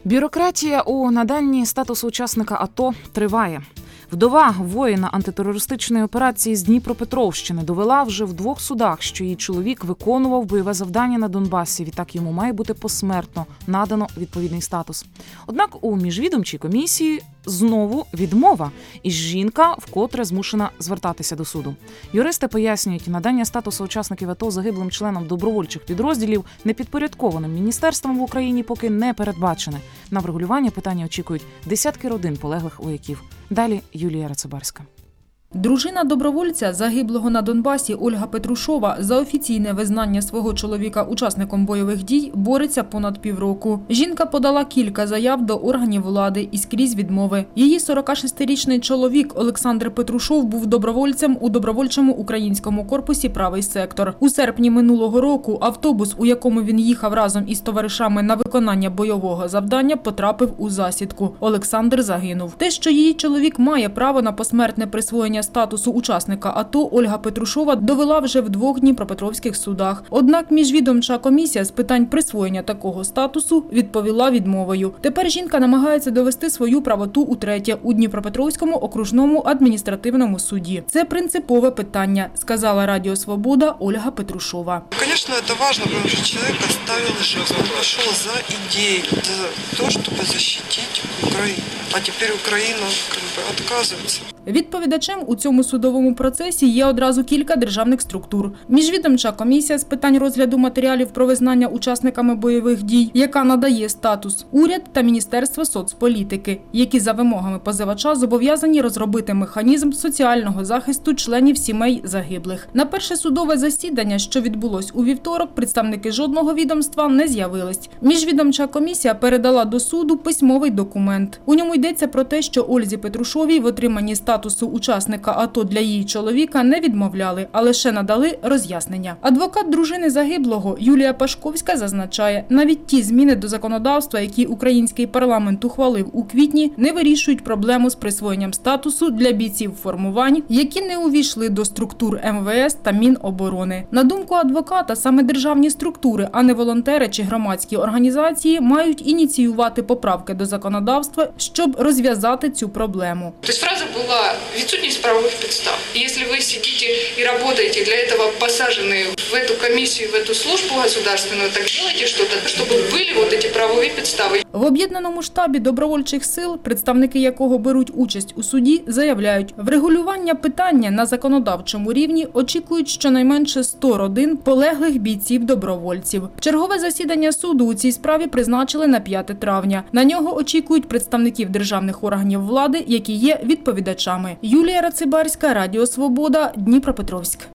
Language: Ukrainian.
Бюрократія у наданні статусу учасника АТО триває. Вдова воїна антитерористичної операції з Дніпропетровщини довела вже в 2 судах, що її чоловік виконував бойове завдання на Донбасі. Відтак йому має бути посмертно надано відповідний статус. Однак у міжвідомчій комісії знову відмова, і жінка вкотре змушена звертатися до суду. Юристи пояснюють, надання статусу учасників АТО загиблим членам добровольчих підрозділів непідпорядкованим міністерством в Україні поки не передбачене. На врегулювання питання очікують десятки родин полеглих вояків. Далі Юлія Рацибарська. Дружина добровольця, загиблого на Донбасі Ольга Петрушова, за офіційне визнання свого чоловіка учасником бойових дій бореться понад півроку. Жінка подала кілька заяв до органів влади і скрізь відмови. Її 46-річний чоловік Олександр Петрушов був добровольцем у добровольчому українському корпусі «Правий сектор». У серпні минулого року автобус, у якому він їхав разом із товаришами на виконання бойового завдання, потрапив у засідку. Олександр загинув. Те, що її чоловік має право на посмертне присвоєння статусу учасника АТО, Ольга Петрушова довела вже в 2 дніпропетровських судах. Однак міжвідомча комісія з питань присвоєння такого статусу відповіла відмовою. Тепер жінка намагається довести свою правоту утретє у Дніпропетровському окружному адміністративному суді. Це принципове питання, сказала Радіо Свобода Ольга Петрушова. Звісно, це важливо, тому що чоловік оставив життя, він пішов за ідеєю, за те, щоб захистити Україну. А тепер Україна відказується. Відповідачем у цьому судовому процесі є одразу кілька державних структур. Міжвідомча комісія з питань розгляду матеріалів про визнання учасниками бойових дій, яка надає статус, уряд та Міністерство соцполітики, які за вимогами позивача зобов'язані розробити механізм соціального захисту членів сімей загиблих. На перше судове засідання, що відбулось у вівторок, представники жодного відомства не з'явились. Міжвідомча комісія передала до суду письмовий документ. У ньому йдеться про те, що Ользі Петрушовій в отриманні статусу учасника АТО для її чоловіка не відмовляли, а лише надали роз'яснення. Адвокат дружини загиблого Юлія Пашковська зазначає, навіть ті зміни до законодавства, які український парламент ухвалив у квітні, не вирішують проблему з присвоєнням статусу для бійців формувань, які не увійшли до структур МВС та Міноборони. На думку адвоката, саме державні структури, а не волонтери чи громадські організації, мають ініціювати поправки до законодавства, щоб розв'язати цю проблему. Тобто фраза була «відсутність правових підстав». Якщо ви сидите і працюєте, для цього посаджені в цю комісію, в цю службу державну, так робіть щось, щоб були ці правові підстави. В об'єднаному штабі добровольчих сил, представники якого беруть участь у суді, заявляють, врегулювання питання на законодавчому рівні очікують щонайменше 100 родин полеглих бійців-добровольців. Чергове засідання суду у цій справі призначили на 5 травня. На нього очікують представників державних органів влади, які є відповідачами. Юлія Рацибарська, Радіо Свобода, Дніпропетровськ.